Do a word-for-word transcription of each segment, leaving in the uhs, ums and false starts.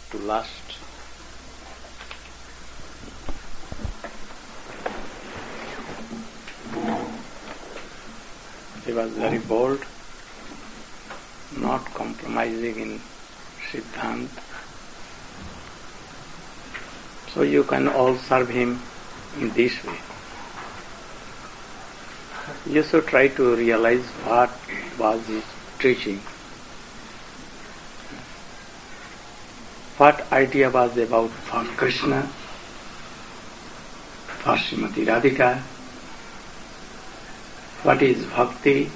to lust. He was very bold, not compromising in Siddhant. So you can all serve him in this way. You should try to realize what was his teaching. What idea was about for Krishna, for Srimati Radhika, what is bhakti,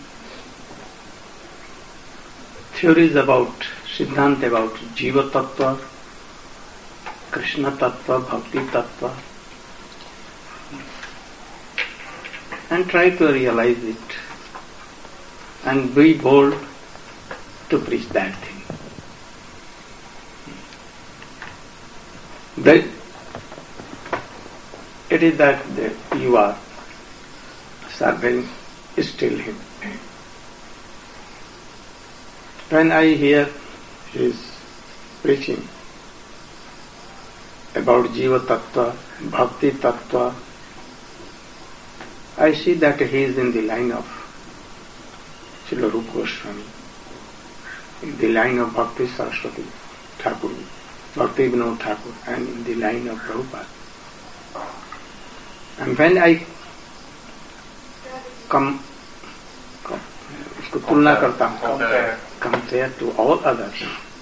theories about Siddhanta about Jiva Tattva, Krishna Tattva, Bhakti Tattva, and try to realize it and be bold to preach that thing. That it is that, that you are serving still him. When I hear his preaching about Jiva Tattva, Bhakti Tattva, I see that he is in the line of Srila Rupa Goswami, in the line of Bhakti Saraswati Thakur, Bhakti Vinod Thakur, and in the line of Prabhupada. And when I come, come उसको तुलना करता हूँ, compare to all others,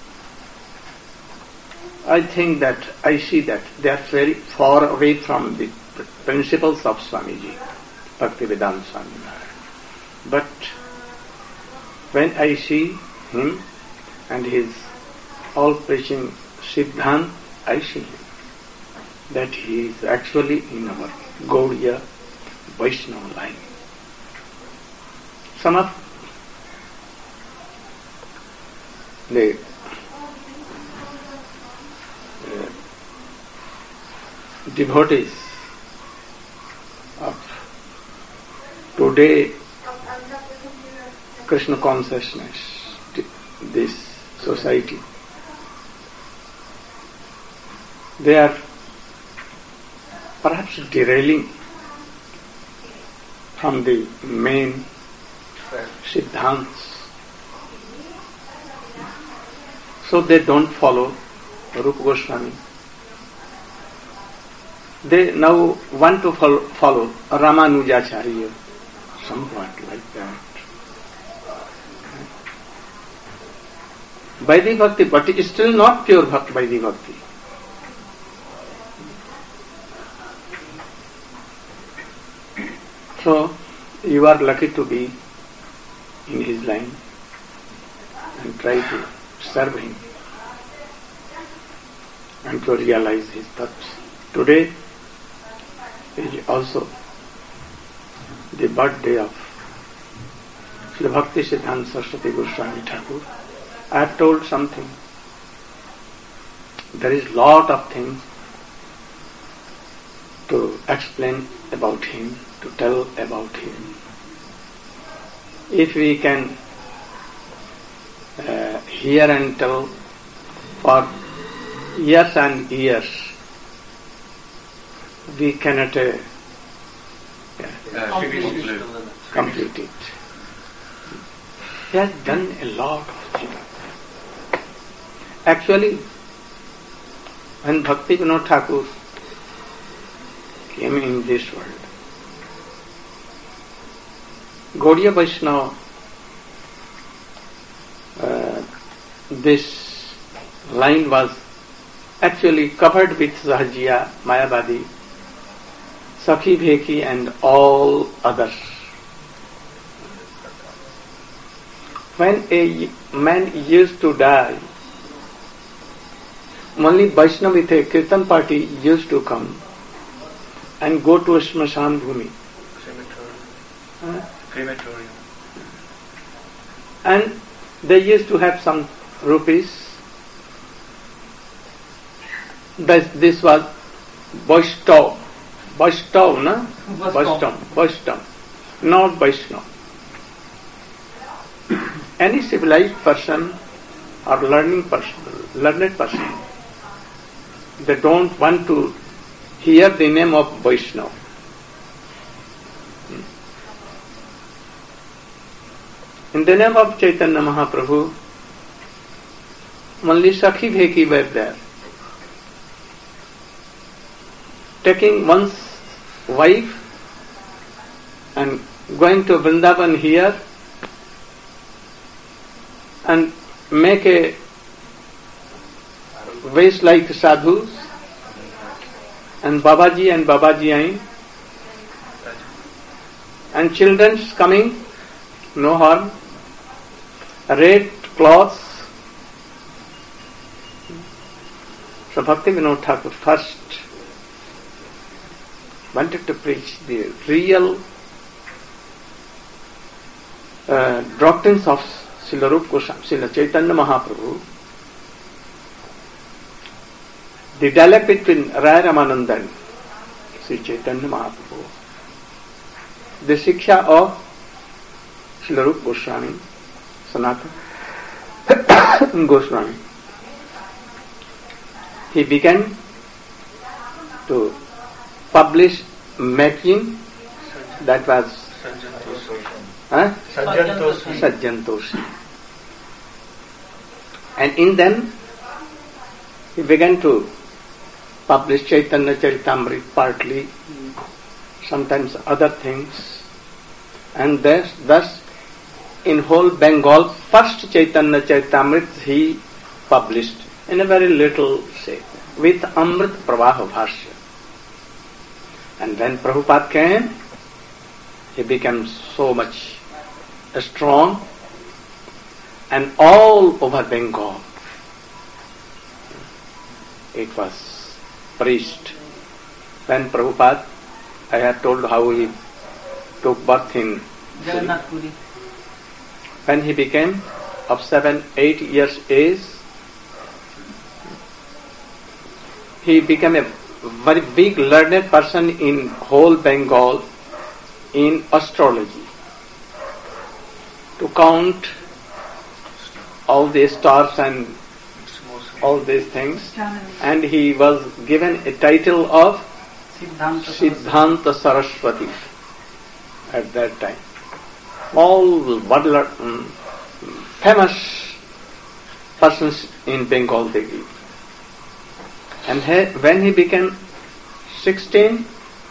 I think that, I see that they are very far away from the principles of Swamiji, Bhaktivedanta Swami Maharaj. But when I see him and his all preaching Siddhant, I see him that he is actually in our Gaudiya Vaishnava line. Some of the uh, devotees of today Krishna consciousness, this society, they are perhaps derailing from the main Siddhants. So they don't follow Rupa Goswami. They now want to follow, follow Ramanujacharya, somewhat like that. Vaidhi Bhakti, but it is still not pure Bhakti, Vaidhi Bhakti. So, you are lucky to be in his line and try to serve him and to realize his thoughts. Today is also the birthday of Srila Bhakti Siddhanta Saraswati Goswami Thakur. I have told something. There is lot of things to explain about him, to tell about him. If we can uh, hear and tell for years and years, we cannot uh, uh, complete it. He has done a lot of things. Actually, when Bhakti Vinod Thakur came in this world, Gaudiya Vaishnava, uh, this line was actually covered with Sahajiya, Mayavadi, Sakhi Bheki and all others. When a man used to die, only Vaishnava with a Kirtan party used to come and go to a Smashan Bhumi. Huh? Crematorium. And they used to have some rupees. This, this was Vaishnav. Vaishnav, no? Vaishnav. Vaishnav. Not Vaishnav. Any civilized person or learning person, learned person they don't want to hear the name of Vaishnava. In the name of Chaitanya Mahaprabhu, only Sakhi Bheki were there. Taking one's wife and going to Vrindavan here and make a ways like sadhus, and Babaji and Babaji Ain, and children's coming, no harm, red cloths. So Bhakti Vinod Thakur first wanted to preach the real uh, doctrines of Srila Rupa Goswami, Srila Chaitanya Mahaprabhu. The dialogue between Raya Ramananda and Sri Chaitanya Mahaprabhu, the Siksha of Srila Rupa Goswami, Sanatana Goswami. He began to publish magazine that was huh? Sajjantoshi. And in them he began to publish Chaitanya Charitamrita partly, sometimes other things, and thus, thus in whole Bengal, first Chaitanya Charitamrita he published in a very little shape with Amrit Pravaha Bhashya. And when Prabhupada came, he became so much strong, and all over Bengal it was preached. When Prabhupada, I have told how he took birth in Jagannath Puri. When he became of seven, eight years age, he became a very big learned person in whole Bengal in astrology, to count all the stars and all these things, and he was given a title of Siddhanta Saraswati at that time. All world, um, famous persons in Bengal they give. And he, when he became sixteen,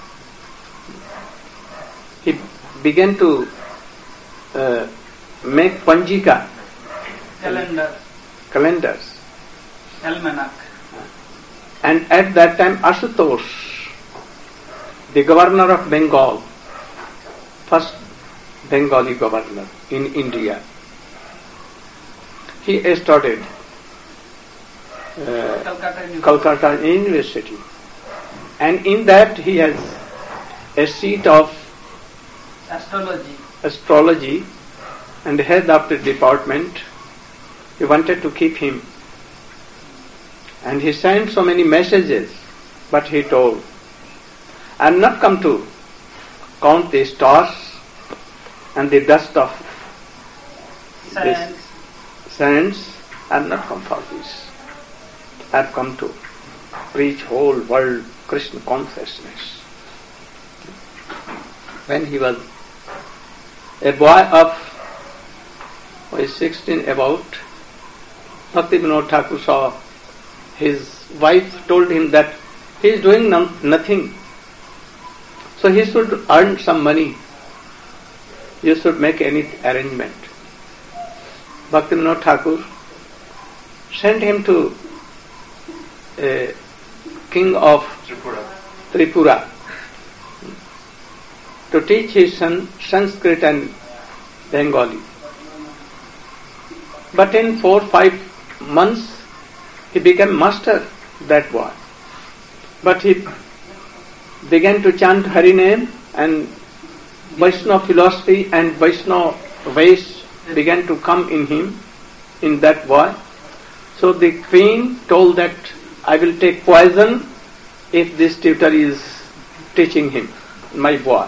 he began to uh, make Panjika, calendar, calendars. Almanac. And at that time Ashutosh, the governor of Bengal, first Bengali governor in India, he started uh, Calcutta, Calcutta University, and in that he has a seat of astrology. astrology and head of the department. He wanted to keep him, and he sent so many messages, but he told, I am not come to count the stars and the dust of Science. this sands. I am not come for this. I have come to preach whole world Krishna consciousness. When he was a boy of who is sixteen about, Bhakti Vinod Thakur saw his wife told him that he is doing no, nothing, so he should earn some money. You should make any arrangement. Bhakti Vinod Thakur sent him to a king of Tripura. Tripura to teach his son Sanskrit and Bengali. But in four five months he became master, that boy. But he began to chant Hari name, and Vaishnava philosophy and Vaishnava ways began to come in him, in that boy. So the queen told that I will take poison if this tutor is teaching him, my boy.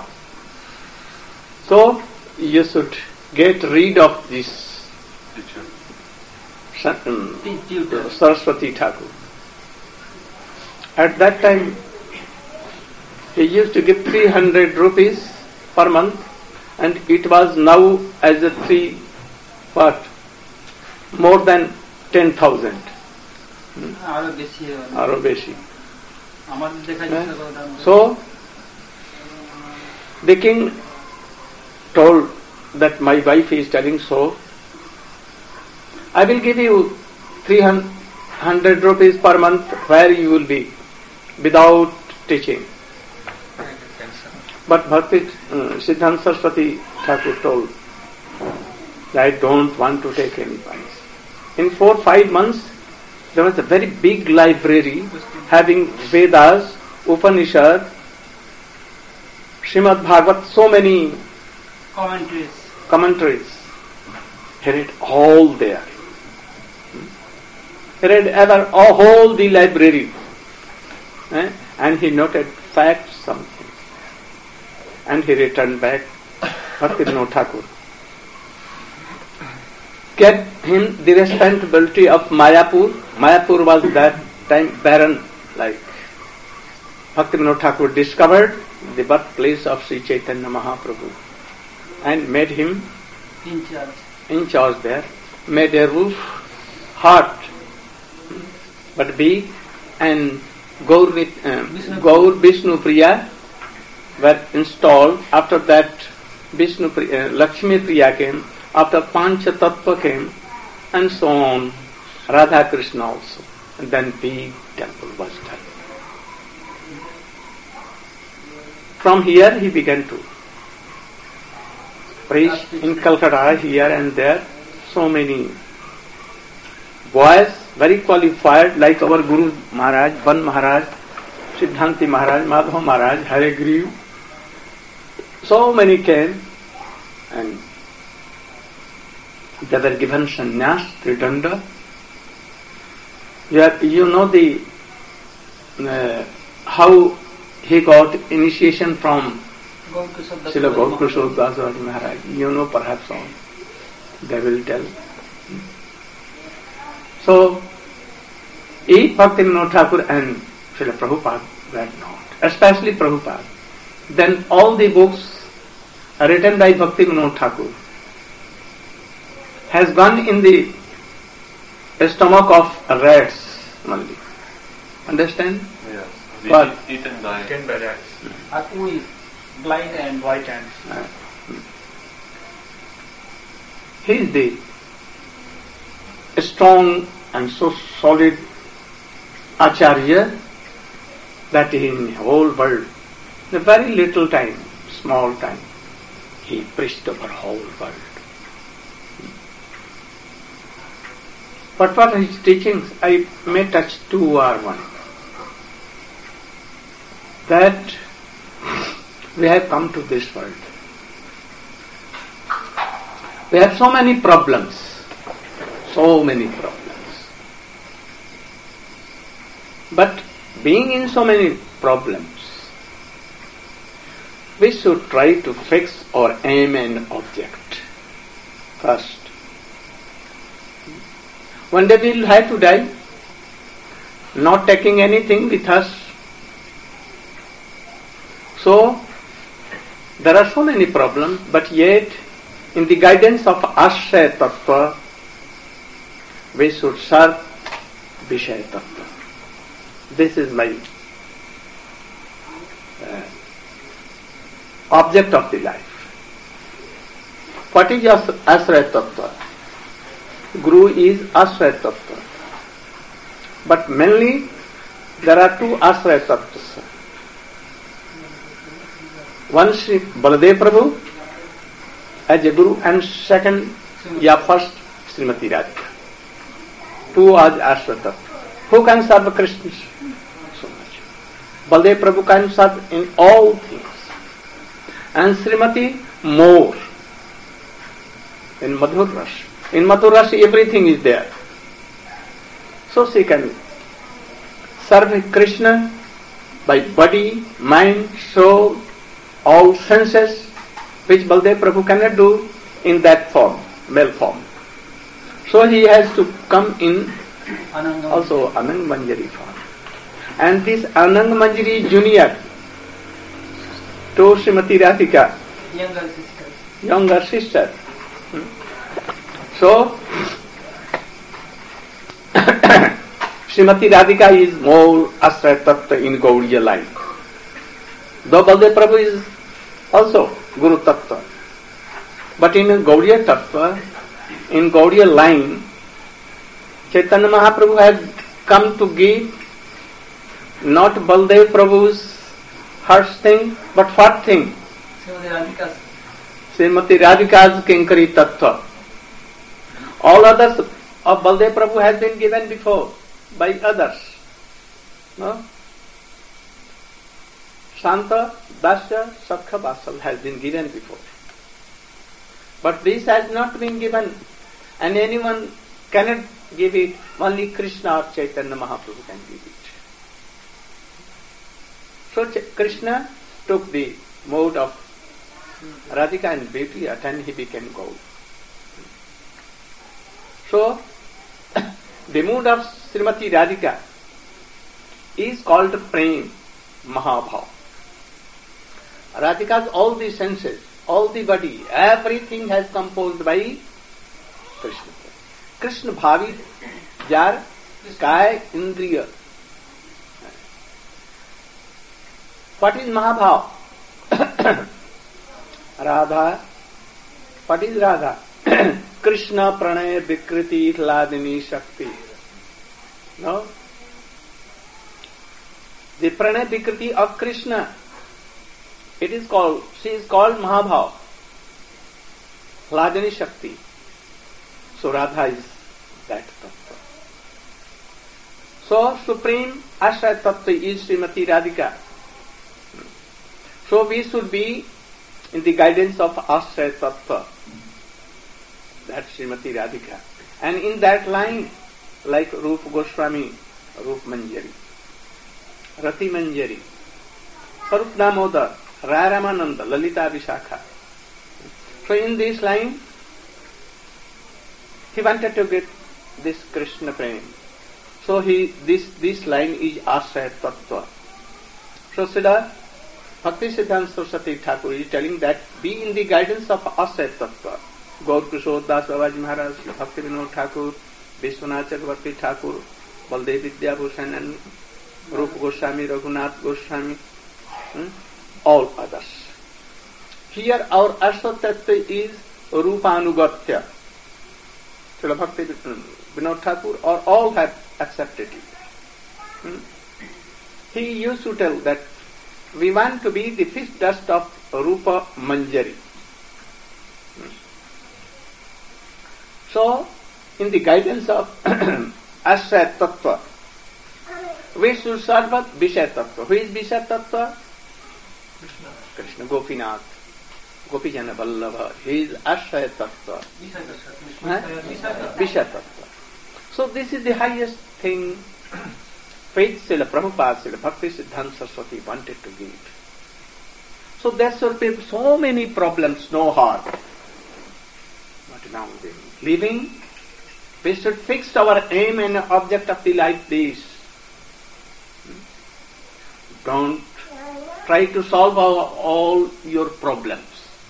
So you should get rid of this Tutor. Saraswati Thakur. At that time, he used to give three hundred rupees per month, and it was now as a three, what, more than ten thousand. আরো বেশি হবে। আরো বেশি। আমাদের দেখা যাচ্ছে কথা। So, the king told that my wife is telling so, I will give you three hundred rupees per month where you will be without teaching. But Bhakti uh, Siddhanta Saraswati Thakur told, I don't want to take any price. In four five months, there was a very big library having Vedas, Upanishad, Srimad Bhagavat, so many commentaries. commentaries. He read all there. He read ever all whole the library, eh? And he noted facts, something. And he returned back. Bhaktivinoda Thakur gave him the responsibility of Mayapur. Mayapur was that time barren, like Bhaktivinoda Thakur discovered the birthplace of Sri Chaitanya Mahaprabhu and made him in charge. In charge there, made a roof hut but big, and Gaur, uh, Gaur Vishnu Priya were installed. After that, Vishnu Priya, uh, Lakshmi Priya came. After Pancha Tattva came, and so on. Radha Krishna also. And then big temple was done. From here he began to preach in Calcutta, here and there. So many boys, very qualified, like our Guru Maharaj, Ban Maharaj, Siddhanti Maharaj, Madhav Maharaj, Hare Griv. So many came, and they were given sannyas, tridanda. You, have, you know the uh, how he got initiation from Srila Gaurkishore Das Maharaj. You know perhaps all. They will tell. So, if Bhaktivinoda Thakur and Srila Prabhupada were not, especially Prabhupada, then all the books written by Bhaktivinoda Thakur has gone in the stomach of rats only. Understand? Yes. What? Eaten by, Eaten by rats. Are we blind and White ants. Uh, he is the strong and so solid Acharya that in the whole world, in a very little time, small time, he preached over whole world. But what are his teachings? I may touch two or one. That we have come to this world. We have so many problems, so many problems. But being in so many problems, we should try to fix our aim and object first. One day we will have to die, not taking anything with us. So, there are so many problems, but yet, in the guidance of Ashraya Tattva, we should serve Vishaya Tattva. This is my uh, object of the life. What is Ashraya Tattva? Guru is Ashraya Tattva. But mainly, there are two Ashraya Tattvas. One is Baladev Prabhu as a Guru, and second, yeah, first Srimati Radhika. Two are Ashraya Tattva. Who can serve Krishna? So much. Baladev Prabhu can serve in all things. And Srimati more. In Madhur Rasa. In Madhur Rasa everything is there. So she can serve Krishna by body, mind, soul, all senses, which Baladev Prabhu cannot do in that form, male form. So he has to come in Ananga. also Anang Manjari form. And this Anand Manjari Junior to Srimati Radhika, Younger sisters. younger sister. Hmm. So, Srimati Radhika is more Ashraya Tattva in Gaudiya line. Though Baldev Prabhu is also Guru Tattva. But in Gaudiya Tattva, in Gaudiya line, Chaitanya Mahaprabhu has come to give not Baldev Prabhu's first thing, but fourth thing. Srimati Radhika's. Srimati Radhika's Kinkari Tattva. All others of Baldev Prabhu has been given before by others. No? Shanta, Dasya, Sakha, Vasal has been given before. But this has not been given, and anyone cannot give it. Only Krishna or Chaitanya Mahaprabhu can give it. So Ch- Krishna took the mode of Radhika and beauty, and he became gold. So the mood of Srimati Radhika is called Prem Mahabhav. Radhika's all the senses, all the body, everything has composed by Krishna. Krishna Bhavi Jar Kaya Indriya. What is Mahabhav? Radha. What is Radha? Krishna Pranay Vikriti Hladini Shakti. No? The Pranay Vikriti of Krishna, it is called, she is called Mahabhav. Hladini Shakti. So Radha is that tattva. So Supreme Ashraya Tattva is Srimati Radhika. So we should be in the guidance of Ashraya Tattva. That's Srimati Radhika. And in that line, like Rupa Goswami, Rup Manjari, Rati Manjari, Sarup Damodar, Raya Ramananda, Lalita Vishakha. So in this line, he wanted to get this Krishna Prem. So he this this line is Ashraya Tattva. So Siddha Bhakti Siddhanta Saraswati Thakur is telling that be in the guidance of Ashraya Tattva. Gaur Kishore Das Babaji Maharaj, Bhakti Vinod Thakur, Vishwanath Chakravarti Thakur, Baldev Vidya Bhushan and Rupa Goswami, Raghunath Goswami, hmm? all others. Here our Ashraya Tattva is Rupa Anugatya. Srila Bhakti Vinod Thakur or all have accepted it. Hmm? He used to tell that we want to be the fish dust of Rupa Manjari. Hmm. So, in the guidance of Ashraya Tattva, we should serve Vishaya Tattva. Who is Vishaya Tattva? Krishna. Krishna Gopinath. Gopijana Vallabha. He is Ashraya Tattva. Vishaya Tattva. So this is the highest thing which Srila Prabhupada, Srila Bhakti Siddhanta Saraswati wanted to give. So there should be so many problems, no harm. But now the living, we should fix our aim and object of the life this. Don't try to solve all, all your problems.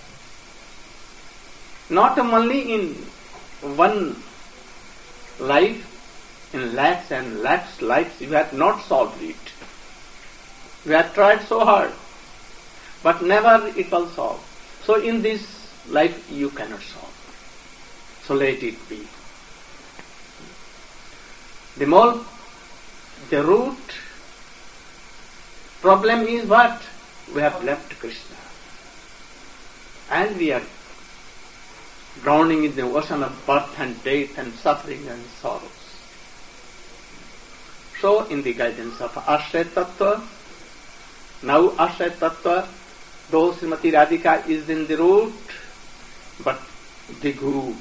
Not only in one life, in lakhs and lakhs lives, you have not solved it. We have tried so hard, but never it will solve. So in this life you cannot solve. So let it be. The more, the root problem is what? We have left Krishna. And we are drowning in the ocean of birth and death and suffering and sorrows. So, in the guidance of Ashraya Tattva, now Ashraya Tattva, though Srimati Radhika is in the root, but the Guru.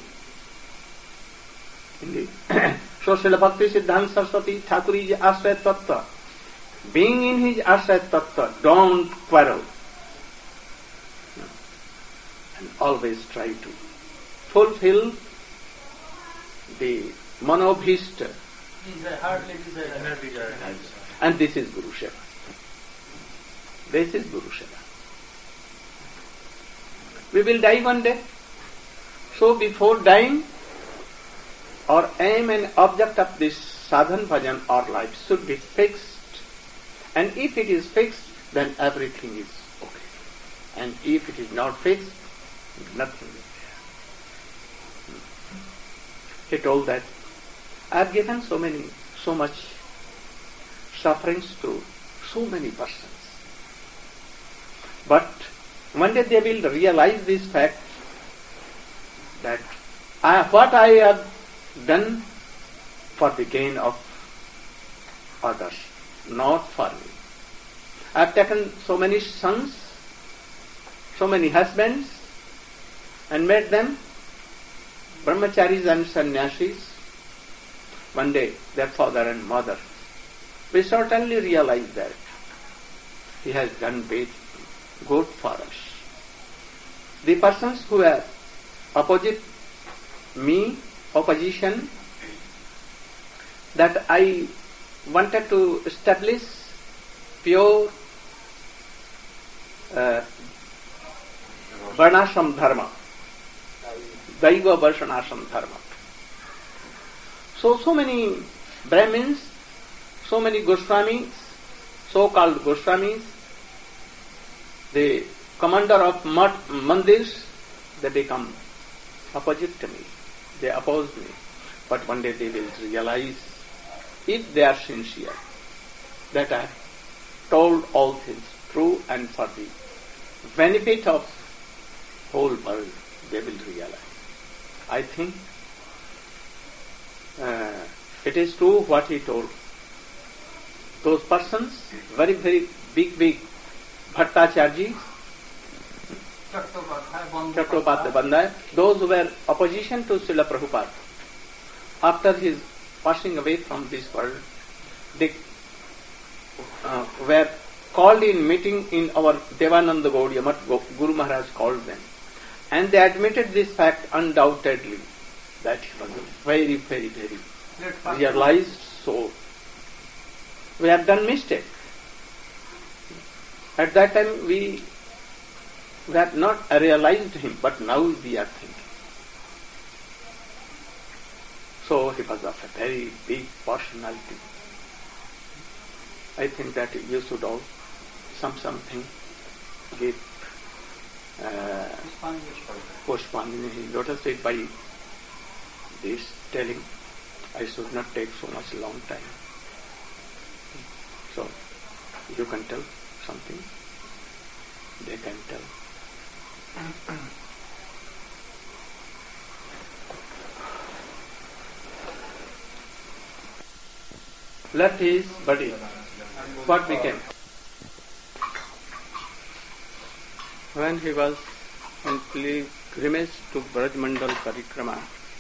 In the so, Srila Bhakti Siddhanta Saraswati Thakur is Ashraya Tattva. Being in his Ashraya Tattva, don't quarrel. And always try to fulfill the manobhishta. Desire, hardly desire. And this is Guru Seva. This is Guru Seva. We will die one day. So before dying, our aim and object of this sadhan bhajan or life should be fixed. And if it is fixed, then everything is okay. And if it is not fixed, nothing is there. He told that, I have given so many, so much sufferings to so many persons. But one day they will realize this fact that I, what I have done for the gain of others, not for me. I have taken so many sons, so many husbands, and made them brahmacharis and sannyasis. One day, their father and mother will certainly realize that he has done great good for us. The persons who are opposite me, opposition, that I wanted to establish pure uh, varnashram dharma, daiva varnashram dharma. So, so many Brahmins, so many Goswamis, so-called Goswamis, the commander of mat, mandirs, they become opposite to me. They oppose me. But one day they will realize, if they are sincere, that I have told all things true and for the benefit of whole world, they will realize. I think uh, it is true what he told. Those persons, very, very big, big Bhattacharya, Chattopadhyaya Bandhaya, those who were opposition to Srila Prabhupada, after his passing away from this world, they uh, were called in meeting in our Devananda Gaudiya Math. Guru Maharaj called them. And they admitted this fact undoubtedly, that he was a very, very, very realized soul. We have done mistake. At that time we, we had not realized him, but now we are thinking. So he was of a very big personality. I think that you should all some something give uh, Pushpanjali. Let us say by this telling, I should not take so much long time. So you can tell something, they can tell. Left his body. What became? When he was on pilgrimage to Braj Mandal Parikrama,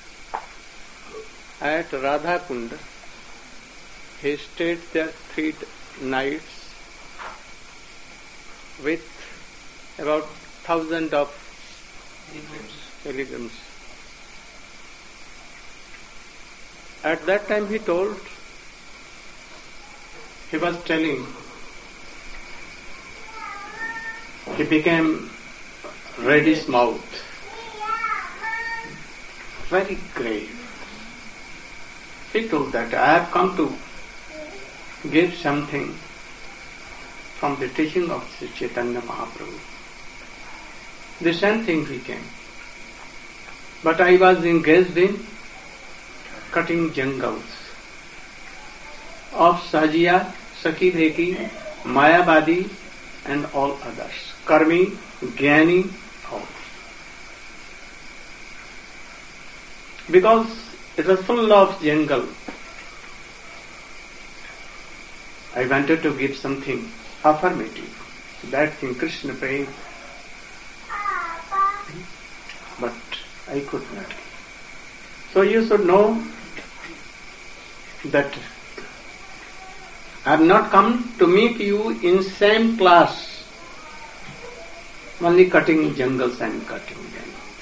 at Radha Kund, he stayed there three nights with about thousand of pilgrims. At that time he told, he was telling, he became reddish mouth, very grave. He told that I have come to give something from the teaching of Sri Chaitanya Mahaprabhu. The same thing became. But I was engaged in cutting jungles of Sahajiya, Sakhi Bheki, Mayavadi and all others. Karmi, Jnani, all. Because it was full of jungle, I wanted to give something affirmative. That thing Krishna praying, but I could not. So you should know that I have not come to meet you in same class, only cutting jungles and cutting jungles.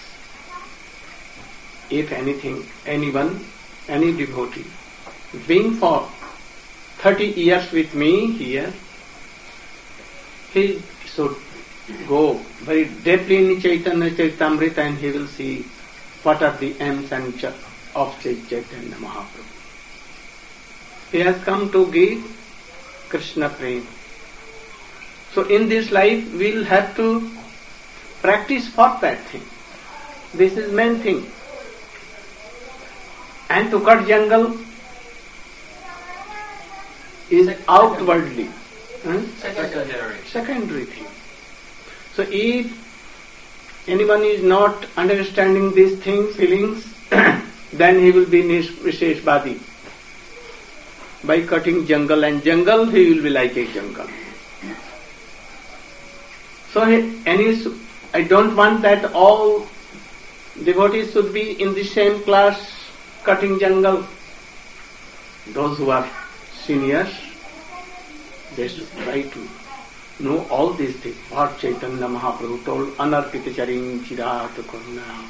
If anything, anyone, any devotee, being for thirty years with me here, he should go very deeply in Chaitanya Charitamrita and he will see what are the aims and ch- of Chaitanya Mahaprabhu. He has come to give Krishna Prem. So in this life we will have to practice for that thing. This is main thing. And to cut jungle is outwardly huh? Secondary. secondary thing. So if anyone is not understanding these things, feelings, then he will be Visheshvadi. By cutting jungle and jungle, he will be like a jungle. So he, and he, I don't want that all devotees should be in the same class cutting jungle. Those who are seniors, they should try to know all these things. What Chaitanya Mahaprabhu told, Anarpita Charing Chirat Karuna.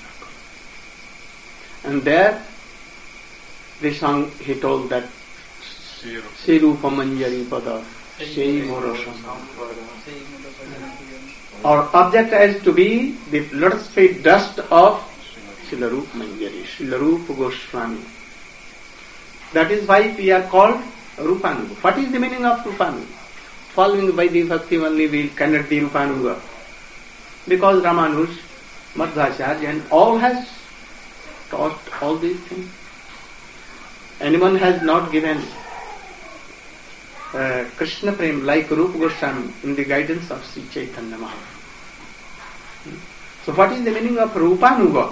And there, the song he told that Sirupa Manjari Pada, Sei Morosam. Our object has to be the lotus feet dust of Srila Rupa Manjari, Srila Rupa Goswami. That is why we are called Rupanuga. What is the meaning of Rupanuga? Following by the Bhakti only we cannot be Rupanuga. Because Ramanuj, Madhvacharya and all has taught all these things. Anyone has not given uh, Krishna Prem like Rupa Goswami in the guidance of Sri Chaitanya Mahaprabhu. So what is the meaning of Rupanuga?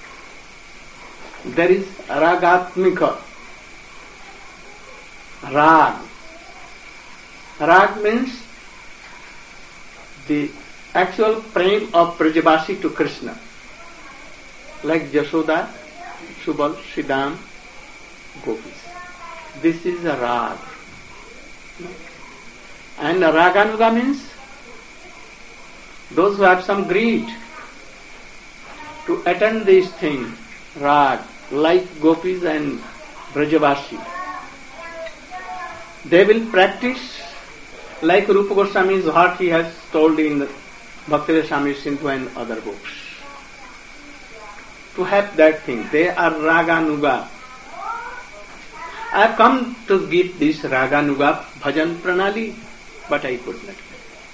There is Ragatmika. Rag. Rag means the actual prem of Brajavasi to Krishna. Like Jashoda, Subal, Sridham, Gopis. This is a rag. And Raganuga means those who have some greed to attend these things, rag, like Gopis and Brajavasi. They will practice like Rupa Goswami is what he has told in Bhakti Swami Sindhu and other books. To have that thing, they are Raganuga. I have come to give this Raganuga Bhajan Pranali, but I could not.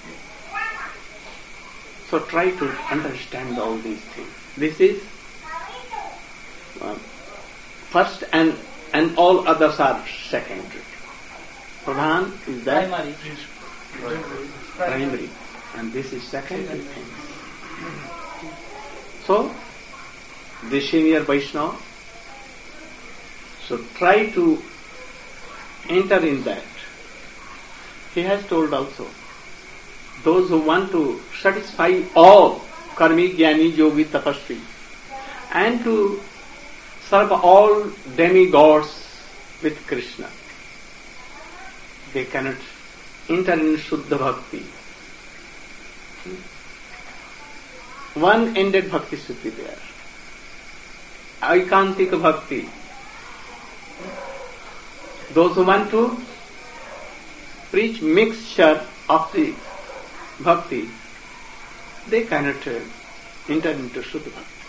So try to understand all these things. This is uh, first and and all others are secondary. Pradhan is that Primary. primary, and this is secondary thing. So the senior Vaishnava should try to enter in that. He has told also, those who want to satisfy all karmi, jnani, yogi, tapasvi, and to serve all demigods with Krishna, they cannot enter in Shuddha Bhakti. One-ended Bhakti should be there. Aikantika Bhakti. Those who want to preach mixture of the Bhakti, they cannot uh, enter into Shuddha Bhakti.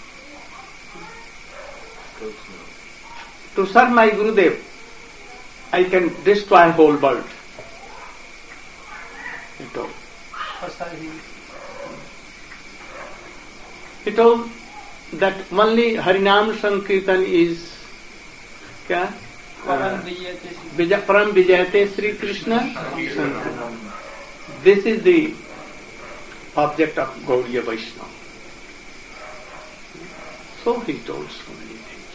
To serve my Gurudev, I can destroy whole world. He told. He told that only Harinam Sankirtan is kya? Param Vijayate Vijay, Param Vijayate Sri Krishna Sankirtan. This is the object of Gaudiya Vaishnava. So he told so many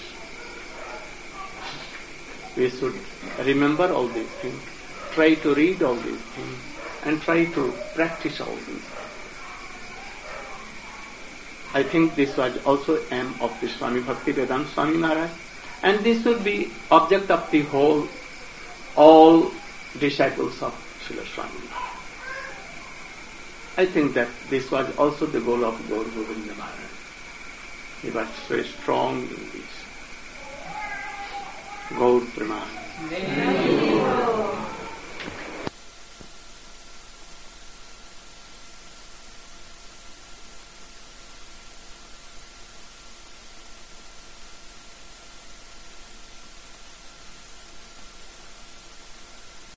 things. We should remember all these things, try to read all these things, and try to practice all these things. I think this was also aim of the Swami Bhaktivedanta Swami Maharaj, and this should be object of the whole, all disciples of Srila Swami Maharaj. I think that this was also the goal of Gaur Govinda Maharaj. He was very strong in this. Gaur Praman.